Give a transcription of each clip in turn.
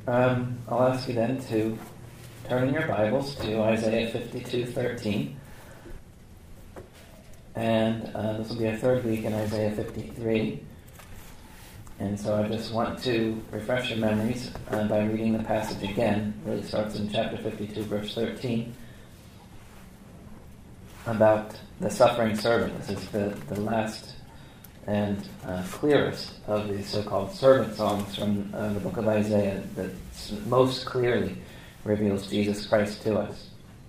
I'll ask you then to turn in your Bibles to Isaiah 52:13. And this will be our third week in Isaiah 53. And so I just want to refresh your memories by reading the passage again. It really starts in chapter 52, verse 13, about the suffering servant. This is the last and clearest of these so-called servant songs from the book of Isaiah that most clearly reveals Jesus Christ to us.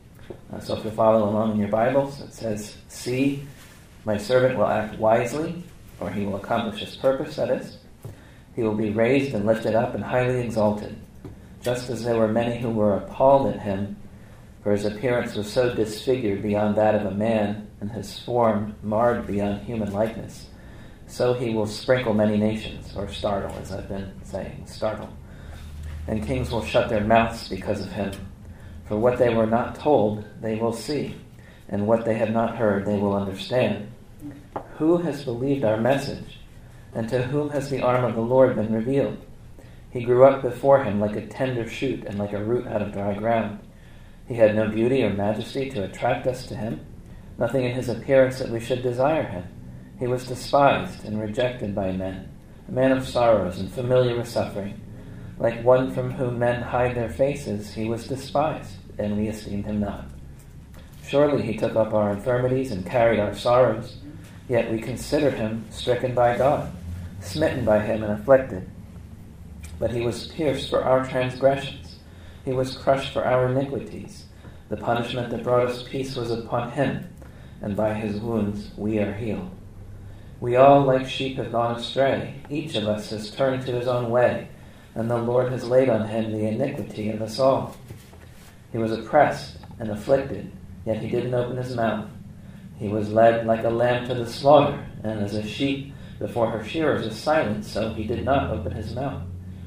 So if you follow along in your Bibles, it says, "See, my servant will act wisely, or he will accomplish his purpose," that is. "He will be raised and lifted up and highly exalted, just as there were many who were appalled at him, for his appearance was so disfigured beyond that of a man, and his form marred beyond human likeness. So he will sprinkle many nations," or startle, as I've been saying, startle. "And kings will shut their mouths because of him. For what they were not told, they will see, and what they have not heard, they will understand. Who has believed our message? And to whom has the arm of the Lord been revealed? He grew up before him like a tender shoot and like a root out of dry ground. He had no beauty or majesty to attract us to him, nothing in his appearance that we should desire him. He was despised and rejected by men, a man of sorrows and familiar with suffering. Like one from whom men hide their faces, he was despised, and we esteemed him not. Surely he took up our infirmities and carried our sorrows, yet we considered him stricken by God, smitten by him and afflicted. But he was pierced for our transgressions. He was crushed for our iniquities. The punishment that brought us peace was upon him, and by his wounds we are healed. We all like sheep have gone astray. Each of us has turned to his own way, and the Lord has laid on him the iniquity of us all. He was oppressed and afflicted, yet he didn't open his mouth. He was led like a lamb to the slaughter, and as a sheep before her shearers is silent, so he did not open his mouth.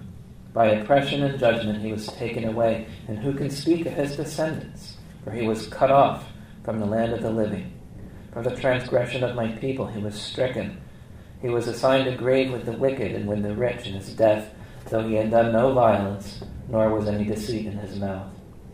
By oppression and judgment he was taken away, and who can speak of his descendants? For he was cut off from the land of the living. For the transgression of my people he was stricken. He was assigned a grave with the wicked and with the rich in his death, though he had done no violence, nor was any deceit in his mouth.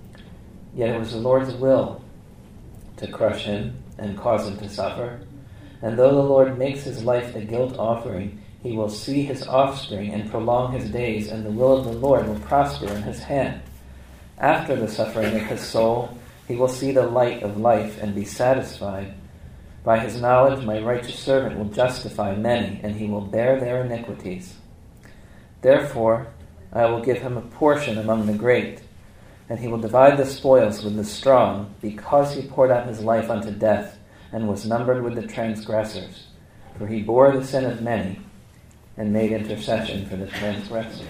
Yet it was the Lord's will to crush him and cause him to suffer. And though the Lord makes his life a guilt offering, he will see his offspring and prolong his days, and the will of the Lord will prosper in his hand. After the suffering of his soul, he will see the light of life and be satisfied. By his knowledge, my righteous servant will justify many, and he will bear their iniquities. Therefore, I will give him a portion among the great, and he will divide the spoils with the strong, because he poured out his life unto death, and was numbered with the transgressors. For he bore the sin of many, and made intercession for the transgressors."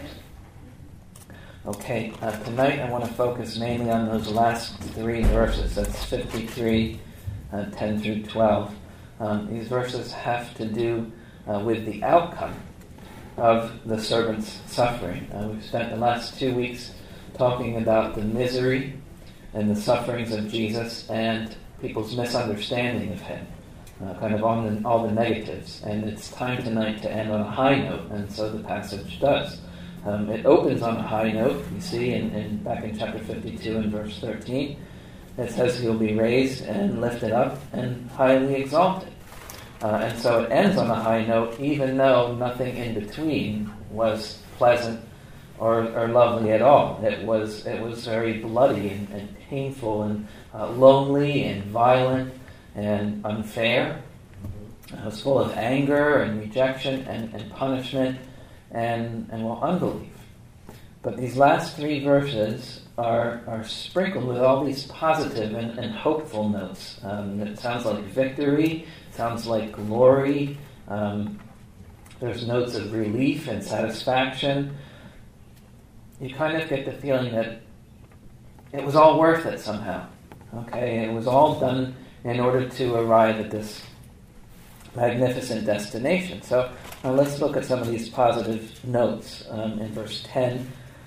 Okay, tonight I want to focus mainly on those last three verses. That's 53, 10 through 12. These verses have to do with the outcome of the servant's suffering. We've spent the last 2 weeks talking about the misery and the sufferings of Jesus and people's misunderstanding of him, kind of on all the negatives. And it's time tonight to end on a high note, and so the passage does. It opens on a high note. You see back in chapter 52 and verse 13, it says he'll be raised and lifted up and highly exalted. And so it ends on a high note, even though nothing in between was pleasant or lovely at all. It was very bloody and painful and lonely and violent and unfair. It was full of anger and rejection and punishment and unbelief. But these last three verses are sprinkled with all these positive and hopeful notes. It sounds like victory, sounds like glory. There's notes of relief and satisfaction. You kind of get the feeling that it was all worth it somehow. Okay, it was all done in order to arrive at this magnificent destination. So let's look at some of these positive notes. In verse 10,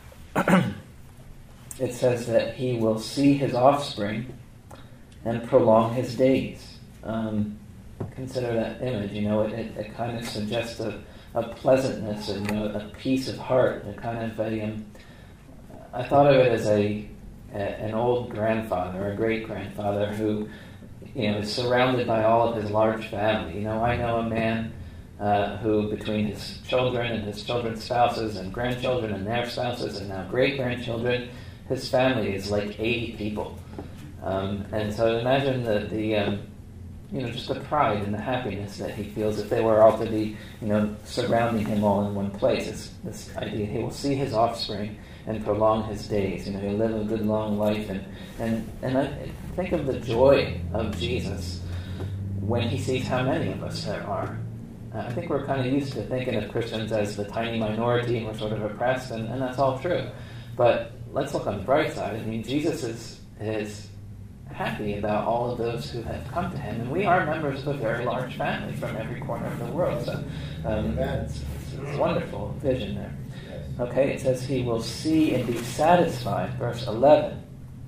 it says that he will see his offspring and prolong his days. Consider that image. It kind of suggests a pleasantness, a peace of heart, a kind of I thought of it as an old grandfather or a great grandfather who, is surrounded by all of his large family. I know a man who, between his children and his children's spouses and grandchildren and their spouses and now great-grandchildren, his family is like 80 people. And so imagine the just the pride and the happiness that he feels if they were all to be, surrounding him all in one place. It's this idea he will see his offspring and prolong his days. He'll live a good long life. And I think of the joy of Jesus when he sees how many of us there are. I think we're kind of used to thinking of Christians as the tiny minority and we're sort of oppressed, and that's all true. But let's look on the bright side. Jesus is happy about all of those who have come to him, and we are members of a very large family from every corner of the world. So it's a wonderful vision there. Okay, it says he will see and be satisfied, verse 11.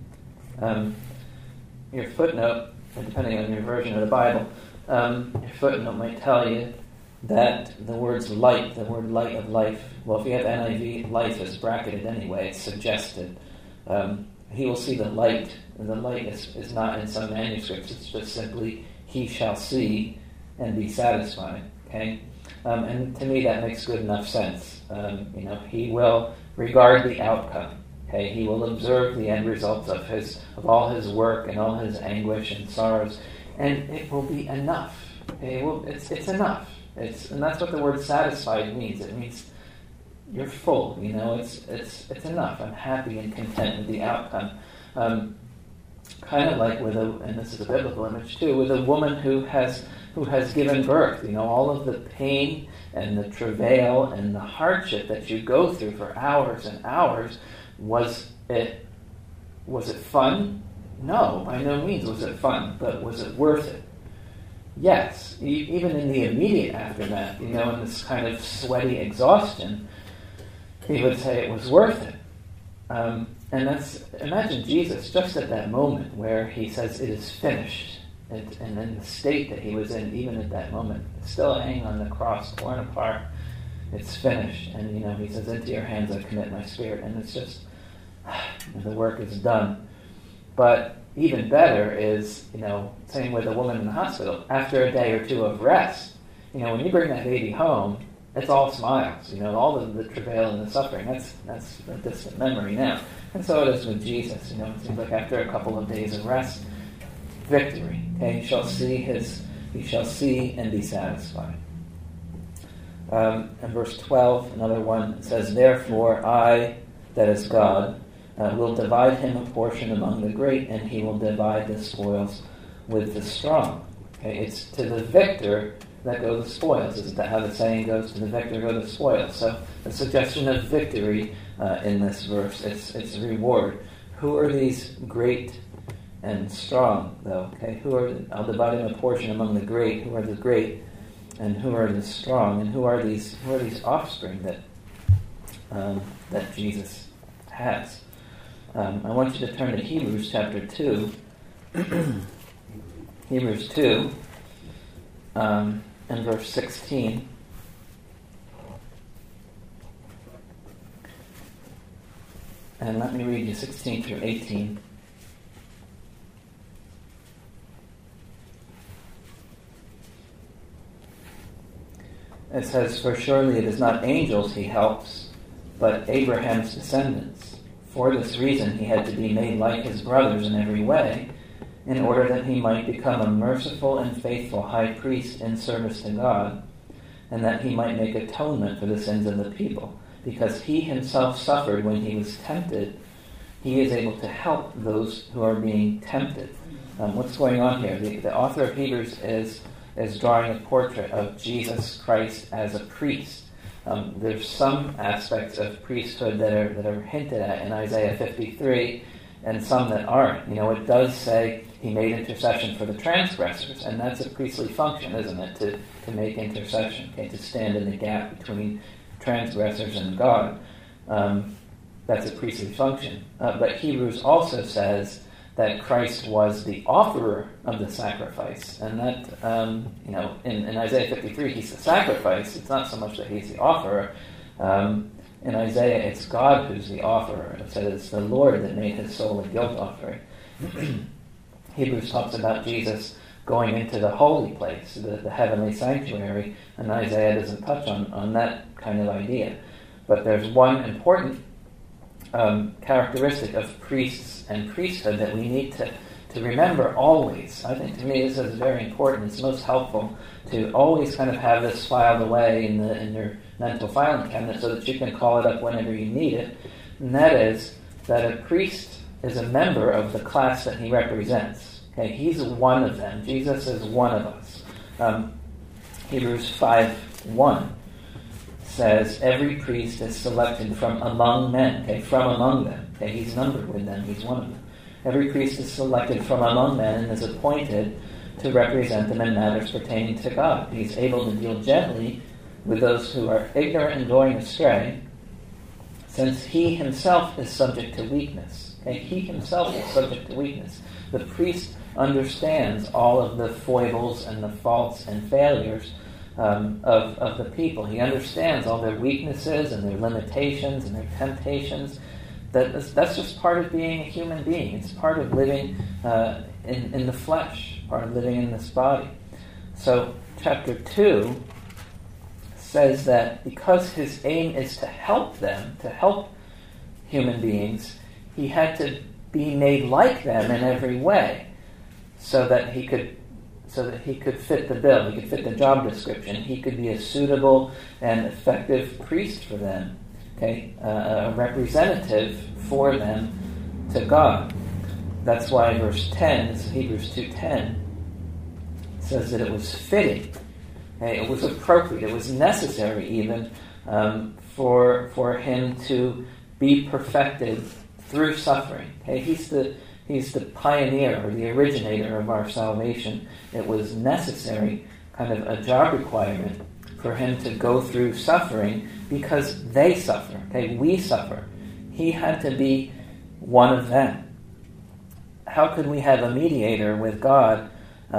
Your footnote, depending on your version of the Bible, your footnote might tell you that the words light, the word light of life, well, if you have NIV, life is bracketed anyway, it's suggested. He will see the light, and the light is not in some manuscripts, it's just simply, he shall see and be satisfied, okay? And to me that makes good enough sense. He will regard the outcome, okay? He will observe the end results of all his work and all his anguish and sorrows, and it will be enough. Okay? It's enough. And that's what the word satisfied means. It means you're full. It's enough. I'm happy and content with the outcome. Kind of like and this is a biblical image too, with a woman who has given birth. All of the pain and the travail and the hardship that you go through for hours and hours. Was it fun? No, by no means was it fun. But was it worth it? Yes, even in the immediate aftermath, in this kind of sweaty exhaustion, he would say it was worth it. And imagine Jesus just at that moment where he says it is finished, and in the state that he was in, even at that moment, still hanging on the cross, torn apart, it's finished. And, he says, into your hands I commit my spirit. And it's just, the work is done. But even better is, same with a woman in the hospital. After a day or two of rest, when you bring that baby home, it's all smiles. All the travail and the suffering, that's a distant memory now. And so it is with Jesus. It seems like after a couple of days of rest, victory. Okay, he shall see and be satisfied. And verse 12, another one, it says, therefore I, that is God, will divide him a portion among the great, and he will divide the spoils with the strong. Okay, it's to the victor that go the spoils. Isn't that how the saying goes? To the victor go the spoils. So the suggestion of victory in this verse, it's reward. Who are these great and strong, though? Okay, I'll divide him a portion among the great. Who are the great, and who are the strong, and who are these offspring that Jesus has? I want you to turn to Hebrews chapter 2. Hebrews 2 and verse 16. And let me read you 16 through 18. It says, for surely it is not angels he helps, but Abraham's descendants. For this reason he had to be made like his brothers in every way, in order that he might become a merciful and faithful high priest in service to God, and that he might make atonement for the sins of the people. Because he himself suffered when he was tempted, he is able to help those who are being tempted. What's going on here? The author of Hebrews is drawing a portrait of Jesus Christ as a priest. There's some aspects of priesthood that are hinted at in Isaiah 53, and some that aren't. It does say he made intercession for the transgressors, and that's a priestly function, isn't it? To make intercession, okay, to stand in the gap between transgressors and God. That's a priestly function. But Hebrews also says that Christ was the offerer of the sacrifice, and that, in Isaiah 53, he's the sacrifice. It's not so much that he's the offerer. In Isaiah, it's God who's the offerer. It says it's the Lord that made his soul a guilt offering. Hebrews talks about Jesus going into the holy place, the heavenly sanctuary, and Isaiah doesn't touch on that kind of idea. But there's one important characteristic of priests and priesthood that we need to remember always. I think, to me, this is very important. It's most helpful to always kind of have this filed away in your mental filing cabinet so that you can call it up whenever you need it. And that is that a priest is a member of the class that he represents. Okay, he's one of them. Jesus is one of us. Hebrews 5:1 says, every priest is selected from among men. Okay, from among them. Okay, he's numbered with them. He's one of them. Every priest is selected from among men and is appointed to represent them in matters pertaining to God. He's able to deal gently with those who are ignorant and going astray, since he himself is subject to weakness. Okay? He himself is subject to weakness. The priest understands all of the foibles and the faults and failures of the people. He understands all their weaknesses and their limitations and their temptations. That's just part of being a human being. It's part of living in the flesh, part of living in this body. So chapter 2 says that because his aim is to help them, to help human beings, he had to be made like them in every way so that he could fit the bill, he could fit the job description, he could be a suitable and effective priest for them. Okay, a representative for them to God. That's why verse 10, this is Hebrews 2:10, says that it was fitting, okay, it was appropriate, it was necessary even for him to be perfected through suffering. Okay, he's the pioneer or the originator of our salvation. It was necessary, kind of a job requirement, for him to go through suffering because they suffer. Okay, we suffer. He had to be one of them. How could we have a mediator with God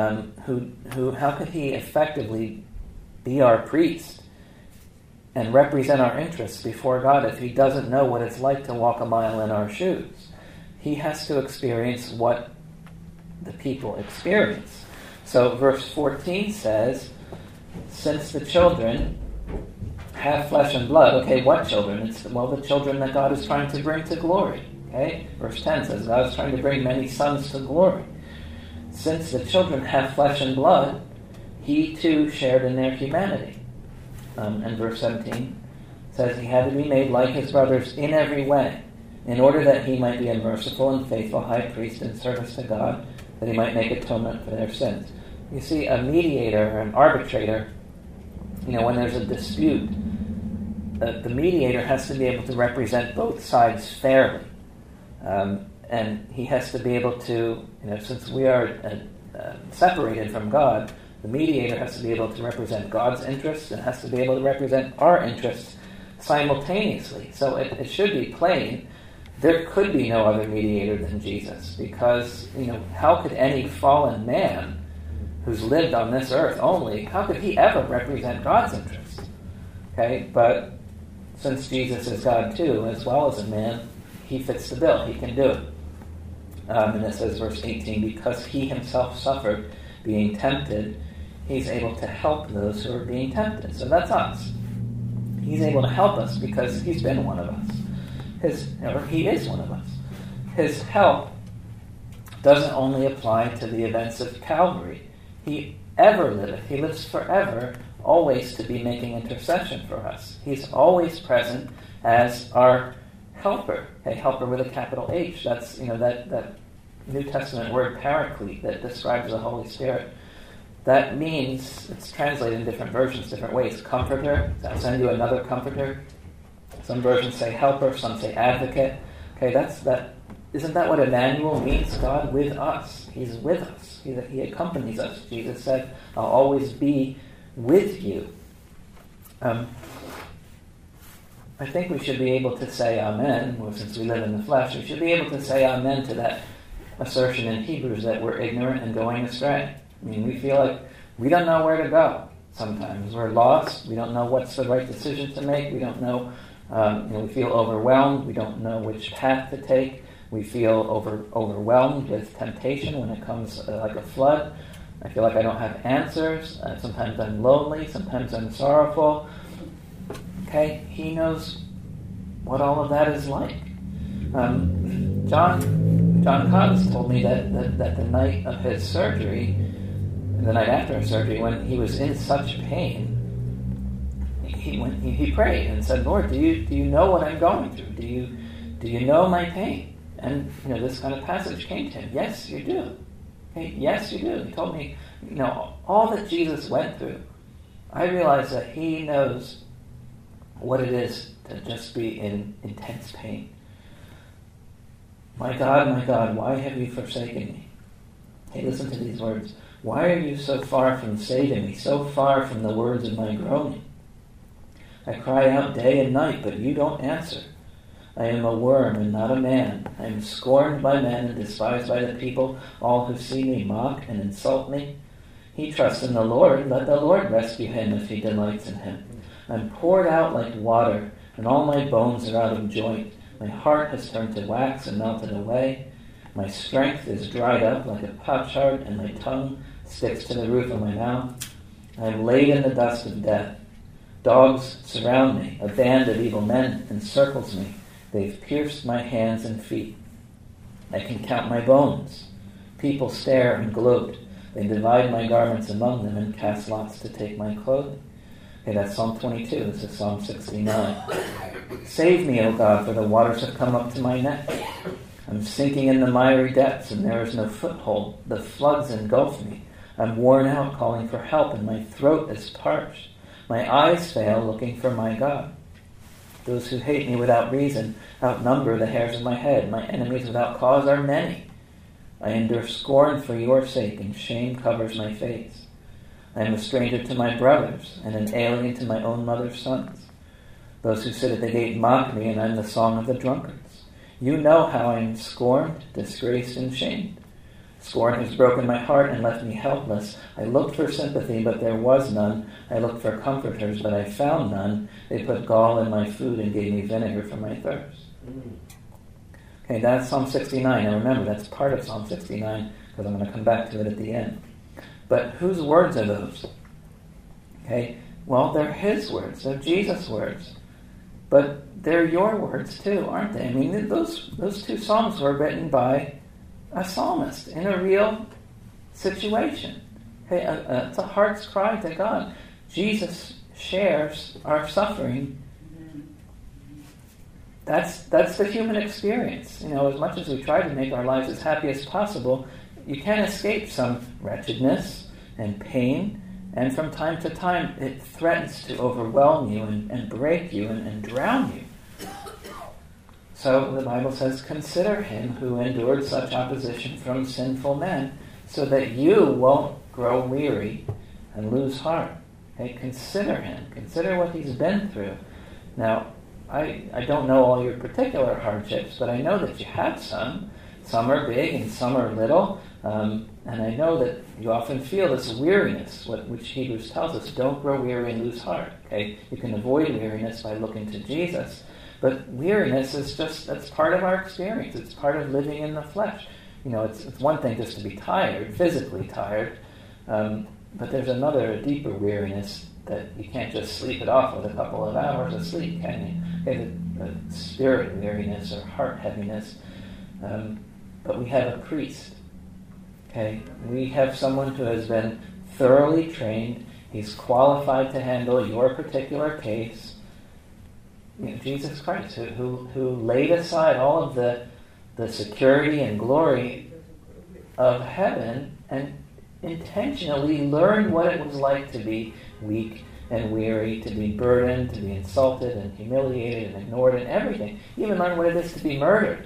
who how could he effectively be our priest and represent our interests before God if he doesn't know what it's like to walk a mile in our shoes? He has to experience what the people experience. So verse 14 says, since the children have flesh and blood, okay, what children? It's, the children that God is trying to bring to glory. Okay? Verse 10 says, God is trying to bring many sons to glory. Since the children have flesh and blood, he too shared in their humanity. And verse 17 says he had to be made like his brothers in every way, in order that he might be a merciful and faithful high priest in service to God, that he might make atonement for their sins. You see, a mediator or an arbitrator, when there's a dispute, the mediator has to be able to represent both sides fairly. And he has to be able to, since we are separated from God, the mediator has to be able to represent God's interests and has to be able to represent our interests simultaneously. So it should be plain. There could be no other mediator than Jesus, because, how could any fallen man who's lived on this earth only, how could he ever represent God's interests? Okay, but since Jesus is God too, as well as a man, he fits the bill. He can do it. And it says, verse 18, because he himself suffered being tempted, he's able to help those who are being tempted. So that's us. He's able to help us because he's been one of us. He is one of us. His help doesn't only apply to the events of Calvary. He ever liveth. He lives forever, always to be making intercession for us. He's always present as our helper. Okay, helper with a capital H. That's that New Testament word paraclete that describes the Holy Spirit. That means, it's translated in different versions, different ways. Comforter, I'll send you another comforter. Some versions say helper, some say advocate. Okay, isn't that what Emmanuel means? God with us. He's with us. He accompanies us. Jesus said, I'll always be with you. I think we should be able to say amen. Well, since we live in the flesh, we should be able to say amen to that assertion in Hebrews that we're ignorant and going astray. We feel like we don't know where to go sometimes. We're lost. We don't know what's the right decision to make. We don't know We feel overwhelmed. We don't know which path to take. We feel overwhelmed with temptation when it comes like a flood. I feel like I don't have answers. Sometimes I'm lonely. Sometimes I'm sorrowful. Okay, he knows what all of that is like. John Cox told me that the night of his surgery, the night after his surgery, when he was in such pain, he prayed and said, "Lord, do you know what I'm going through? Do you know my pain?" And this kind of passage came to him. Yes, you do. Okay? Yes, you do. He told me, all that Jesus went through. I realize that he knows what it is to just be in intense pain. My God, why have you forsaken me? Hey, listen to these words. Why are you so far from saving me, so far from the words of my groaning? I cry out day and night, but you don't answer. I am a worm and not a man. I am scorned by men and despised by the people. All who see me mock and insult me. He trusts in the Lord. Let the Lord rescue him if he delights in him. I'm poured out like water, and all my bones are out of joint. My heart has turned to wax and melted away. My strength is dried up like a potsherd, and my tongue sticks to the roof of my mouth. I am laid in the dust of death. Dogs surround me. A band of evil men encircles me. They've pierced my hands and feet. I can count my bones. People stare and gloat. They divide my garments among them and cast lots to take my clothing. Okay, that's Psalm 22. This is Psalm 69. Save me, O God, for the waters have come up to my neck. I'm sinking in the miry depths, and there is no foothold. The floods engulf me. I'm worn out, calling for help, and my throat is parched. My eyes fail, looking for my God. Those who hate me without reason outnumber the hairs of my head. My enemies without cause are many. I endure scorn for your sake, and shame covers my face. I am a stranger to my brothers, and an alien to my own mother's sons. Those who sit at the gate mock me, and I am the song of the drunkards. You know how I am scorned, disgraced, and shamed. Scorn has broken my heart and left me helpless. I looked for sympathy, but there was none. I looked for comforters, but I found none. They put gall in my food and gave me vinegar for my thirst. Okay, that's Psalm 69. And remember, that's part of Psalm 69, because I'm going to come back to it at the end. But whose words are those? Okay, well, they're his words. They're Jesus' words. But they're your words too, aren't they? I mean, those two psalms were written by a psalmist in a real situation. Okay, it's a heart's cry to God. Jesus shares our suffering. That's the human experience. As much as we try to make our lives as happy as possible, you can't escape some wretchedness and pain, and from time to time it threatens to overwhelm you and break you and drown you. So the Bible says, consider him who endured such opposition from sinful men, so that you won't grow weary and lose heart. Okay, consider him. Consider what he's been through. Now, I don't know all your particular hardships, but I know that you have some. Some are big and some are little. And I know that you often feel this weariness, which Hebrews tells us, don't grow weary and lose heart. Okay, you can avoid weariness by looking to Jesus. But weariness is that's part of our experience. It's part of living in the flesh. It's one thing just to be tired, physically tired, but there's a deeper weariness that you can't just sleep it off with a couple of hours of sleep, can you? Okay, the spirit weariness or heart heaviness. But we have a priest. Okay, we have someone who has been thoroughly trained. He's qualified to handle your particular case. Jesus Christ, who laid aside all of the security and glory of heaven and intentionally learned what it was like to be weak and weary, to be burdened, to be insulted and humiliated and ignored and everything. He even learned what it is to be murdered.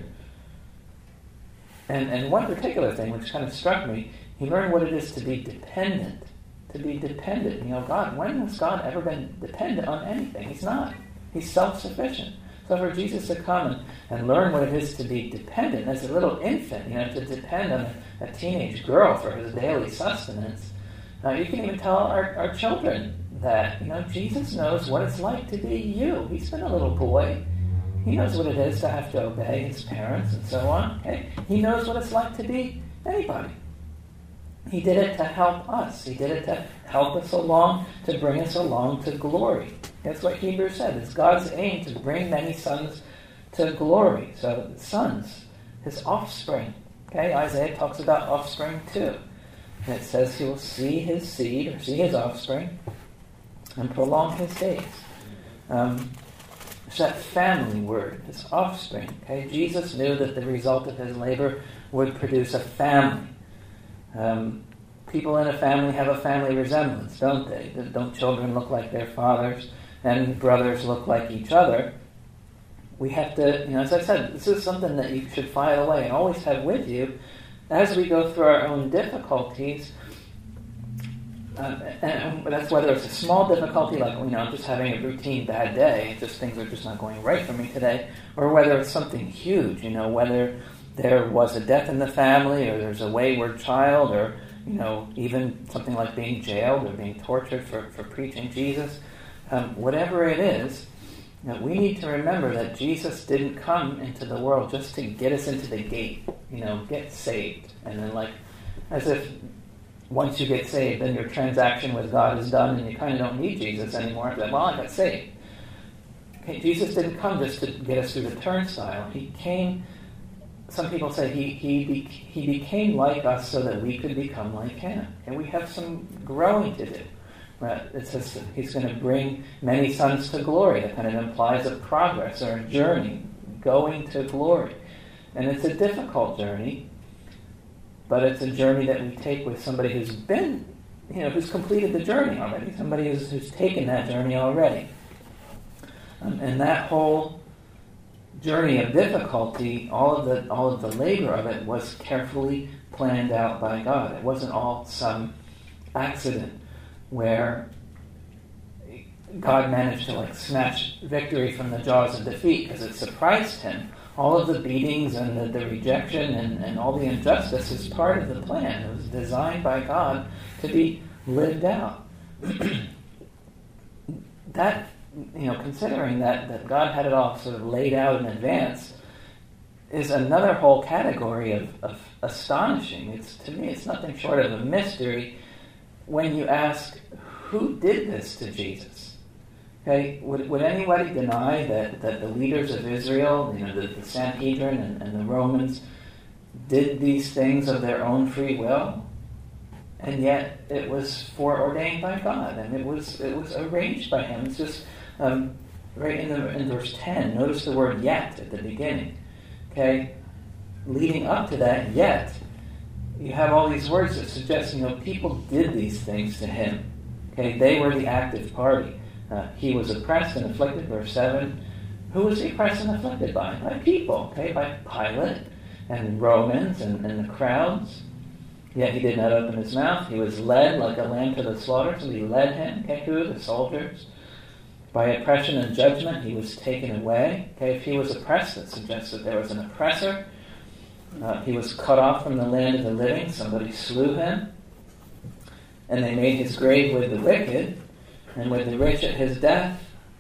And one particular thing which kind of struck me, he learned what it is to be dependent. To be dependent. God, when has God ever been dependent on anything? He's not. He's self-sufficient. So for Jesus to come and learn what it is to be dependent as a little infant, to depend on a teenage girl for his daily sustenance, You can even tell our children that, Jesus knows what it's like to be you. He's been a little boy. He knows what it is to have to obey his parents and so on. Okay? He knows what it's like to be anybody. He did it to help us. He did it to help us along, to bring us along to glory. That's what Hebrews said. It's God's aim to bring many sons to glory. So sons, his offspring. Okay, Isaiah talks about offspring too. And it says he will see his seed, or see his offspring, and prolong his days. It's that family word, his offspring. Okay, Jesus knew that the result of his labor would produce a family. People in a family have a family resemblance, don't they? Don't children look like their fathers, and brothers look like each other? We have to, as I said, this is something that you should file away and always have with you as we go through our own difficulties. And that's whether it's a small difficulty, like, I'm just having a routine bad day, just things are just not going right for me today, or whether it's something huge, whether there was a death in the family, or there's a wayward child, or, even something like being jailed or being tortured for preaching Jesus. Whatever it is, we need to remember that Jesus didn't come into the world just to get us into the gate, get saved. And then as if once you get saved, then your transaction with God is done and you kind of don't need Jesus anymore. I got saved. Okay, Jesus didn't come just to get us through the turnstile. He came, some people say he became like us so that we could become like him. And we have some growing to do. It says that he's going to bring many sons to glory. That kind of implies a progress or a journey going to glory. And it's a difficult journey, but it's a journey that we take with somebody who's been, who's completed the journey already, somebody who's taken that journey already. And that whole journey of difficulty, all of the labor of it was carefully planned out by God. It wasn't all some accident where God managed to snatch victory from the jaws of defeat because it surprised him. All of the beatings and the rejection and all the injustice is part of the plan. It was designed by God to be lived out. That, considering that God had it all sort of laid out in advance, is another whole category of astonishing. To me, it's nothing short of a mystery when you ask, who did this to Jesus? Okay, would anybody deny that the leaders of Israel, the Sanhedrin and the Romans, did these things of their own free will? And yet it was foreordained by God, and it was arranged by him. It's just right in verse 10. Notice the word yet at the beginning. Okay, leading up to that yet, you have all these words that suggest, people did these things to him. Okay, they were the active party. He was oppressed and afflicted, verse 7. Who was he oppressed and afflicted by? By people, okay, by Pilate and Romans and the crowds. Yet he did not open his mouth. He was led like a lamb to the slaughter, so he led him, okay, who? The soldiers. By oppression and judgment, he was taken away. Okay, if he was oppressed, that suggests that there was an oppressor. He was cut off from the land of the living. Somebody slew him. And they made his grave with the wicked, and with the rich at his death.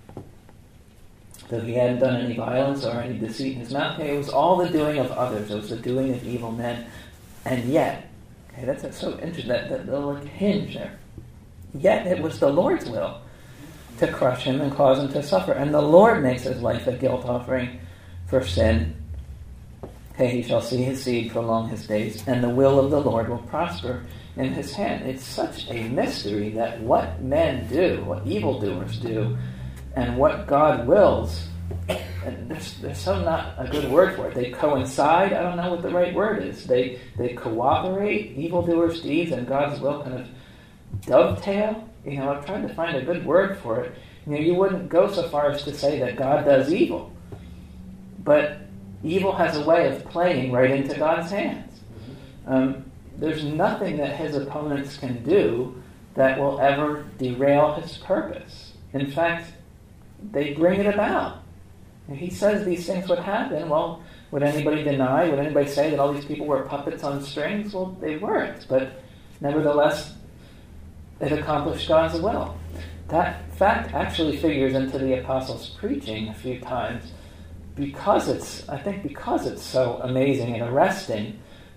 Though he hadn't done any violence or any deceit in his mouth. Okay, it was all the doing of others. It was the doing of evil men. And yet, okay, that's so interesting, that little hinge there. Yet it was the Lord's will to crush him and cause him to suffer. And the Lord makes his life a guilt offering for sin. Okay, he shall see his seed prolong his days, and the will of the Lord will prosper in his hand. It's such a mystery that what men do, what evildoers do, and what God wills, and there's so not a good word for it. They coincide. I don't know what the right word is. They cooperate, evildoers' deeds and God's will kind of dovetail. I've tried to find a good word for it. You wouldn't go so far as to say that God does evil, but evil has a way of playing right into God's hands. There's nothing that his opponents can do that will ever derail his purpose. In fact, they bring it about. If he says these things would happen, well, would anybody deny? Would anybody say that all these people were puppets on strings? Well, they weren't. But nevertheless, it accomplished God's will. That fact actually figures into the apostles' preaching a few times because it's so amazing and arresting.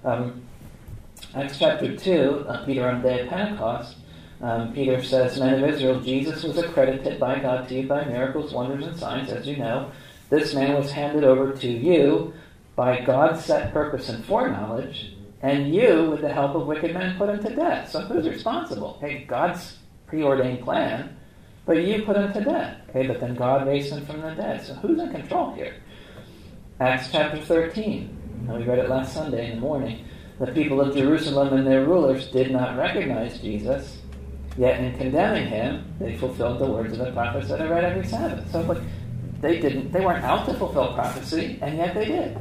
Acts chapter 2, Peter on the day of Pentecost, Peter says, "Men of Israel, Jesus was accredited by God to you by miracles, wonders, and signs, as you know. This man was handed over to you by God's set purpose and foreknowledge, and you, with the help of wicked men, put him to death." So who's responsible? Okay, God's preordained plan, but you put him to death. Okay, but then God raised him from the dead. So who's in control here? Acts chapter 13. We read it last Sunday in the morning. The people of Jerusalem and their rulers did not recognize Jesus, yet in condemning him, they fulfilled the words of the prophets that I read every Sabbath. So they weren't out to fulfill prophecy, and yet they did.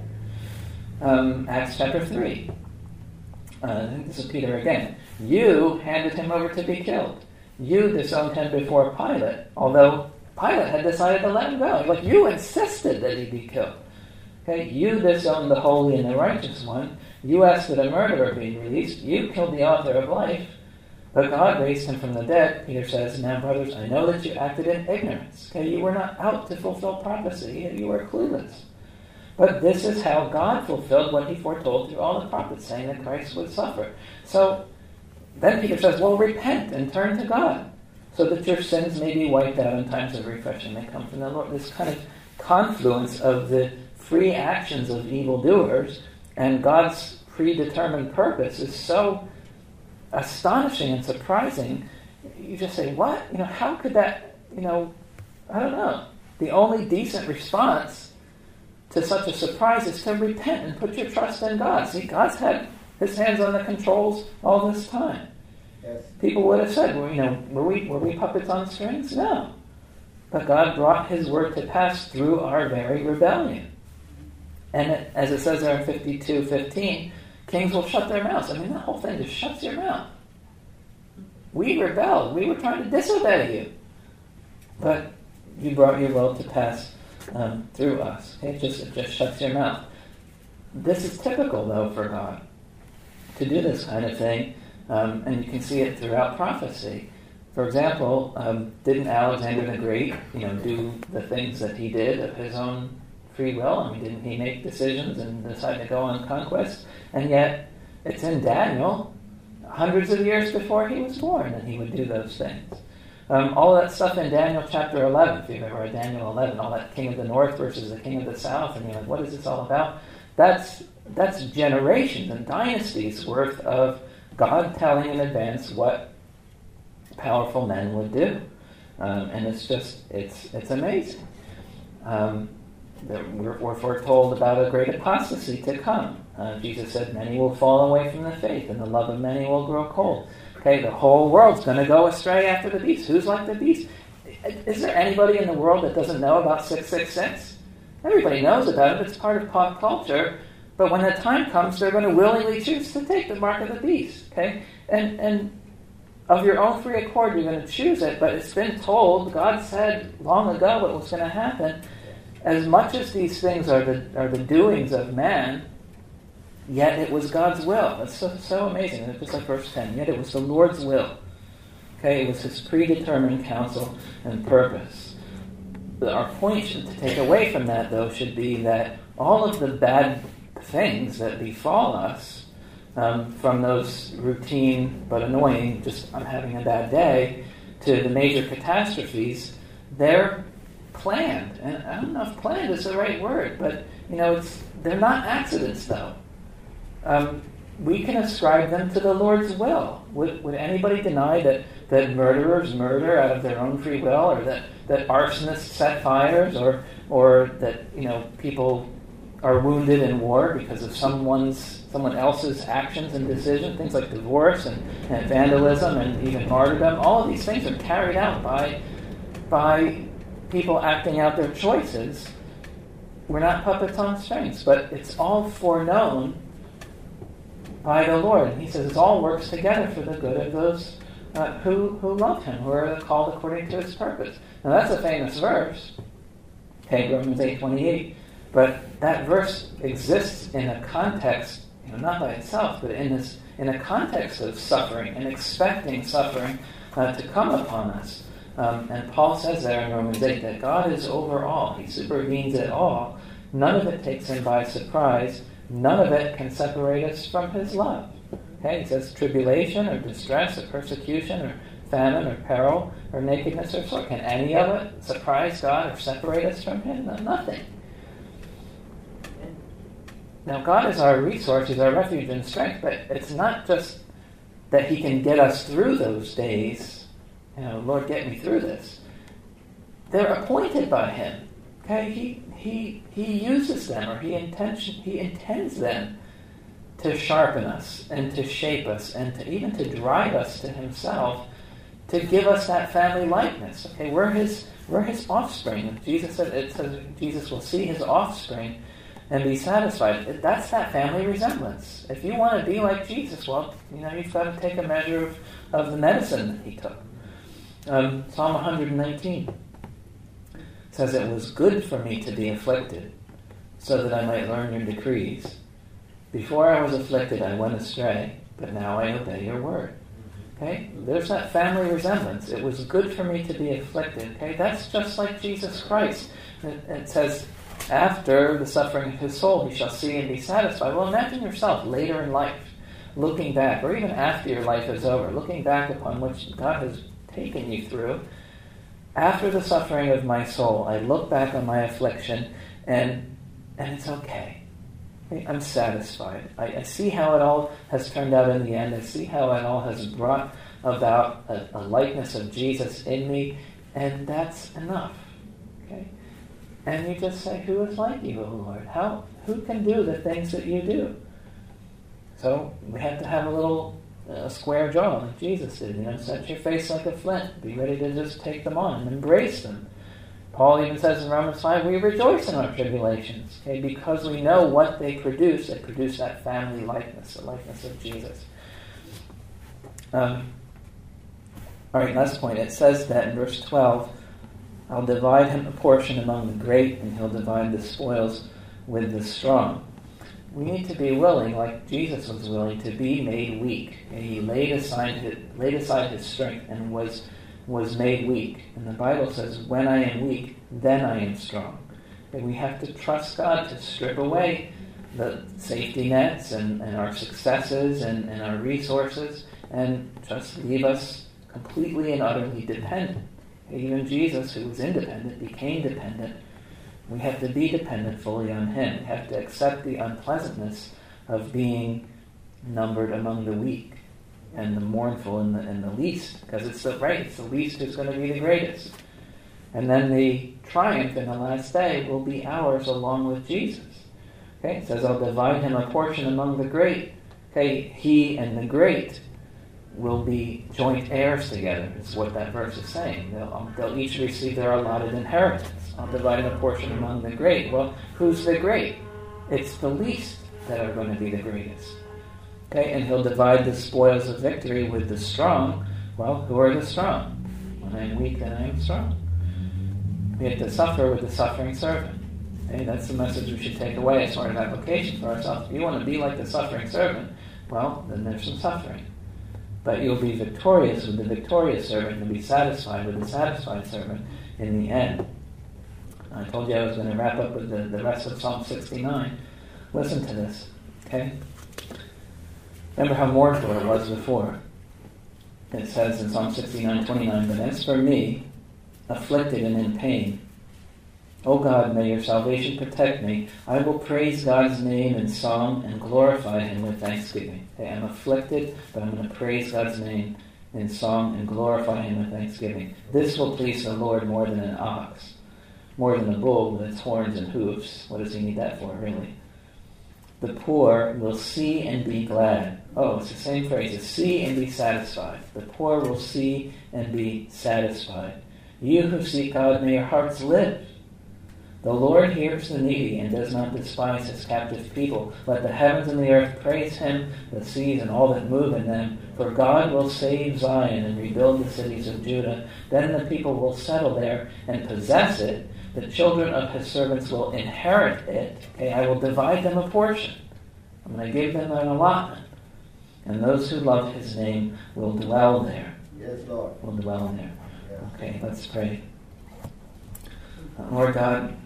Acts chapter 3. I think this is Peter again. You handed him over to be killed. You disowned him before Pilate, although Pilate had decided to let him go. You insisted that he be killed. Okay, you disowned the holy and the righteous one. You asked that a murderer be released. You killed the author of life. But God raised him from the dead. Peter says, "Now, brothers, I know that you acted in ignorance." Okay, you were not out to fulfill prophecy. You were clueless. But this is how God fulfilled what he foretold through all the prophets, saying that Christ would suffer. So then Peter says, well, repent and turn to God, so that your sins may be wiped out in times of refreshing that come from the Lord. This kind of confluence of the free actions of evildoers and God's predetermined purpose is so astonishing and surprising. You just say, what? How could that, I don't know. The only decent response to such a surprise is to repent and put your trust in God. See, God's had his hands on the controls all this time. Yes. People would have said, were we puppets on strings? No. But God brought his word to pass through our very rebellion. And as it says there in 52:15, kings will shut their mouths. That whole thing just shuts your mouth. We rebelled. We were trying to disobey you. But you brought your will to pass through us. Okay? It just shuts your mouth. This is typical, though, for God to do this kind of thing, and you can see it throughout prophecy. For example, didn't Alexander the Great, do the things that he did of his own free will? Didn't he make decisions and decide to go on conquest? And yet, it's in Daniel, hundreds of years before he was born, that he would do those things. All that stuff in Daniel chapter 11, if you've ever read Daniel 11, all that king of the north versus the king of the south, and you're like, what is this all about? That's generations and dynasties worth of God telling in advance what powerful men would do. And it's amazing. We're foretold about a great apostasy to come. Jesus said, many will fall away from the faith, and the love of many will grow cold. Okay, the whole world's going to go astray after the beast. Who's like the beast? Is there anybody in the world that doesn't know about 666? Everybody knows about it. It's part of pop culture. But when the time comes, they're going to willingly choose to take the mark of the beast. Okay? And of your own free accord, you're going to choose it. But it's been told, God said long ago what was going to happen. As much as these things are the doings of man, yet it was God's will. It's so amazing. It's just like verse 10. Yet it was the Lord's will. Okay? It was his predetermined counsel and purpose. Our point to take away from that, though, should be that all of the bad things that befall us, from those routine but annoying, just I'm having a bad day, to the major catastrophes, they're planned. And I don't know if planned is the right word, but they're not accidents, though. We can ascribe them to the Lord's will. Would anybody deny that murderers murder out of their own free will, or that arsonists set fires, or that people are wounded in war because of someone else's actions and decisions? Things like divorce and vandalism and even martyrdom. All of these things are carried out by people acting out their choices. We're not puppets on strings, but it's all foreknown by the Lord. And he says it all works together for the good of those who love him, who are called according to his purpose. Now that's a famous verse, okay, Romans 8:28. But that verse exists in a context, not by itself, but in a context of suffering and expecting suffering to come upon us. And Paul says there in Romans 8 that God is over all. He supervenes it all. None of it takes him by surprise. None of it can separate us from his love. Okay, he says tribulation or distress or persecution or famine or peril or nakedness or sword. Can any of it surprise God or separate us from him? No, nothing. Now, God is our resource, He's our refuge and strength, but it's not just that He can get us through those days. Lord, get me through this. They're appointed by Him. Okay, He uses them, or He intends them to sharpen us and to shape us and to even to drive us to Himself, to give us that family likeness. Okay, we're His offspring. Jesus said, it says Jesus will see His offspring and be satisfied. That's that family resemblance. If you want to be like Jesus, well, you've got to take a measure of the medicine that He took. Psalm 119 says, "It was good for me to be afflicted, so that I might learn your decrees. Before I was afflicted, I went astray, but now I obey your word." Okay? There's that family resemblance. It was good for me to be afflicted. Okay? That's just like Jesus Christ. It says, after the suffering of His soul, He shall see and be satisfied. Well, imagine yourself later in life, looking back, or even after your life is over, looking back upon what God has taken you through. After the suffering of my soul, I look back on my affliction, and it's okay. I'm satisfied. I see how it all has turned out in the end. I see how it all has brought about a likeness of Jesus in me, and that's enough. Okay? And you just say, who is like you, O Lord? Who can do the things that you do? So we have to have a little square jaw like Jesus did. Set your face like a flint. Be ready to just take them on and embrace them. Paul even says in Romans 5, we rejoice in our tribulations, okay, because we know what they produce. They produce that family likeness, the likeness of Jesus. All right, last point. It says that in verse 12, I'll divide him a portion among the great, and he'll divide the spoils with the strong. We need to be willing, like Jesus was willing, to be made weak. And He laid aside his strength and was made weak. And the Bible says, when I am weak, then I am strong. And we have to trust God to strip away the safety nets and our successes and our resources and just leave us completely and utterly dependent. Even Jesus, who was independent, became dependent. We have to be dependent fully on Him. We have to accept the unpleasantness of being numbered among the weak and the mournful and the least, because it's the least who's going to be the greatest. And then the triumph in the last day will be ours along with Jesus. Okay, it says, I'll divide him a portion among the great. Okay, he and the great will be joint heirs together, is what that verse is saying. They'll each receive their allotted inheritance. I'll divide him a portion among the great. Well, who's the great? It's the least that are going to be the greatest. Okay, and He'll divide the spoils of victory with the strong. Well, who are the strong? When I am weak, then I am strong. We have to suffer with the suffering servant. Okay, that's the message we should take away as far as application for ourselves. If you want to be like the suffering servant, well, then there's some suffering. But you'll be victorious with the victorious servant and be satisfied with the satisfied servant in the end. I told you I was going to wrap up with the rest of Psalm 69. Listen to this, okay? Remember how mournful it was before. It says in Psalm 69:29, but as for me, afflicted and in pain, O God, may your salvation protect me. I will praise God's name in song and glorify Him with thanksgiving. Okay, I'm afflicted, but I'm going to praise God's name in song and glorify Him with thanksgiving. This will please the Lord more than an ox, more than a bull with its horns and hoofs. What does He need that for, really? The poor will see and be glad. Oh, it's the same phrase. See and be satisfied. The poor will see and be satisfied. You who seek God, may your hearts live. The Lord hears the needy and does not despise His captive people. Let the heavens and the earth praise Him, the seas and all that move in them. For God will save Zion and rebuild the cities of Judah. Then the people will settle there and possess it. The children of His servants will inherit it. Okay, I will divide them a portion. I'm going to give them an allotment. And those who love His name will dwell there. Yes, Lord. will dwell in there. Yes. Okay, let's pray. Lord God,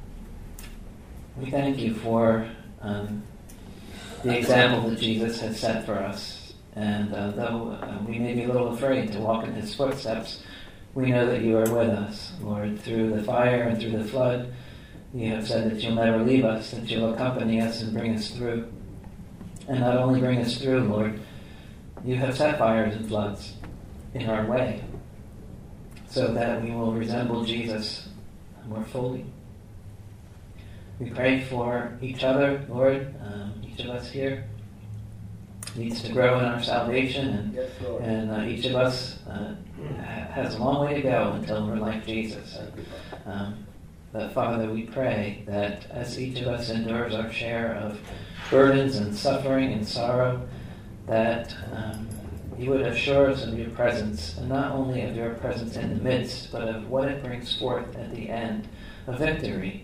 we thank you for the example that Jesus has set for us. And though we may be a little afraid to walk in his footsteps, we know that you are with us, Lord, through the fire and through the flood. You have said that you'll never leave us, that you'll accompany us and bring us through. And not only bring us through, Lord, you have set fires and floods in our way so that we will resemble Jesus more fully. We pray for each other, Lord. Each of us here needs to grow in our salvation, and each of us has a long way to go until we're like Jesus. But Father, we pray that as each of us endures our share of burdens and suffering and sorrow, that you would assure us of your presence, and not only of your presence in the midst, but of what it brings forth at the end, a victory,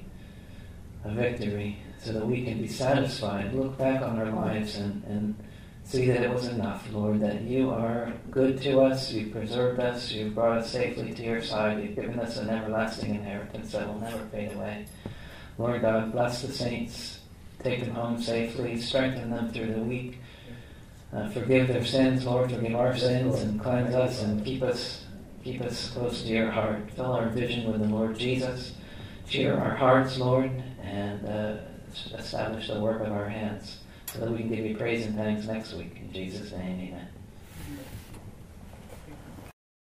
so that we can be satisfied, look back on our lives and see that it was enough, Lord, that you are good to us, you've preserved us, you've brought us safely to your side, you've given us an everlasting inheritance that will never fade away. Lord God, bless the saints, take them home safely, strengthen them through the week, forgive their sins, Lord, forgive our sins, and cleanse us, and keep us close to your heart. Fill our vision with the Lord Jesus, cheer our hearts, Lord, and establish the work of our hands, so that we can give you praise and thanks next week. In Jesus' name, amen.